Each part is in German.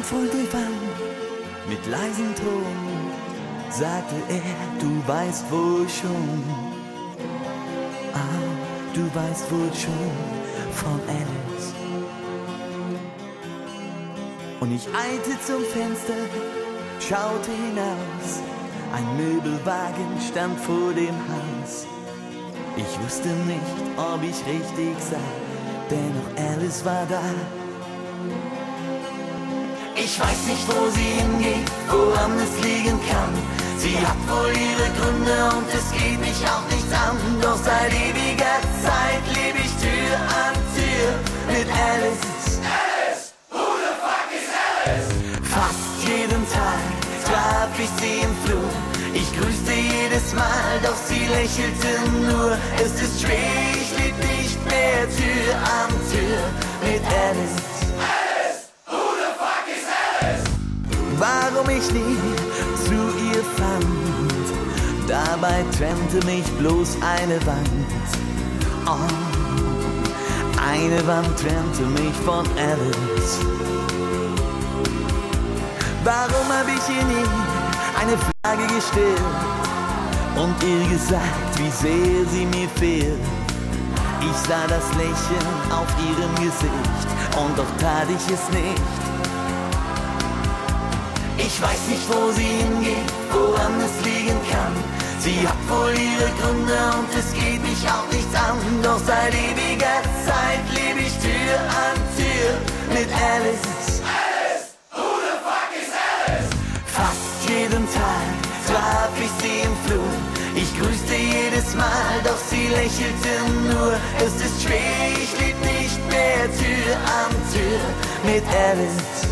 voll gewann, mit leisem Ton sagte er, du weißt wohl schon, du weißt wohl schon von Alice. Und ich eilte zum Fenster, schaute hinaus, ein Möbelwagen stand vor dem Haus. Ich wusste nicht, ob ich richtig sah, dennoch Alice war da. Ich weiß nicht, wo sie hingeht, woran es liegen kann. Sie hat wohl ihre Gründe und es geht mich auch nichts an. Doch seit ewiger Zeit lebe ich Tür an Tür mit Alice. Alice, who the fuck is Alice? Fast jeden Tag traf ich sie im Flur. Ich grüßte jedes Mal, doch sie lächelte nur. Es ist schwer, ich leb nicht mehr Tür an Tür mit Alice. Warum ich nie zu ihr fand, dabei trennte mich bloß eine Wand. Oh, eine Wand trennte mich von Alice. Warum hab ich ihr nie eine Frage gestellt und ihr gesagt, wie sehr sie mir fehlt? Ich sah das Lächeln auf ihrem Gesicht und doch tat ich es nicht. Ich weiß nicht, wo sie hingeht, woran es liegen kann. Sie hat wohl ihre Gründe und es geht mich auch nichts an. Doch seit ewiger Zeit lebe ich Tür an Tür mit Alice. Alice, who the fuck is Alice? Fast jeden Tag traf ich sie im Flur. Ich grüßte jedes Mal, doch sie lächelte nur. Es ist schwer, ich leb nicht mehr Tür an Tür mit Alice.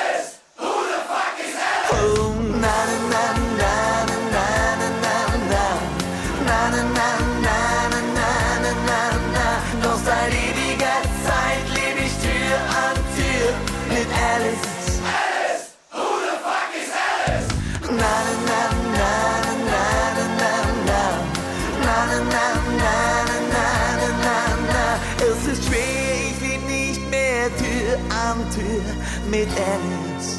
Oh, na na na na na na na na na na na na na na. Doch seit ewiger Zeit lebe ich Tür an Tür mit Alice. Alice, who the fuck is Alice? Na na na na na na na na na na na na na na. Es ist schwer, ich leb nicht mehr Tür an Tür mit Alice.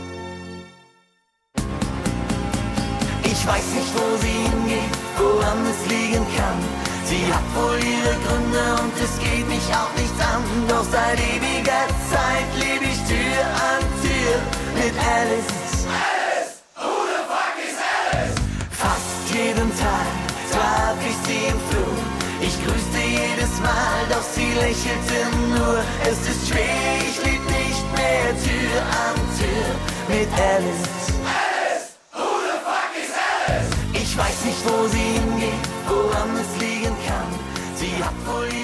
Ich weiß nicht, wo sie hingeht, woran es liegen kann. Sie hat wohl ihre Gründe und es geht mich auch nichts an. Doch seit ewiger Zeit lebe ich Tür an Tür mit Alice. Alice, who the fuck is Alice? Fast jeden Tag traf ich sie im Flur. Ich grüßte jedes Mal, doch sie lächelte nur. Es ist schwer, ich leb nicht mehr Tür an Tür mit Alice. Ich weiß nicht, wo sie hingeht, woran es liegen kann. Sie hat wohl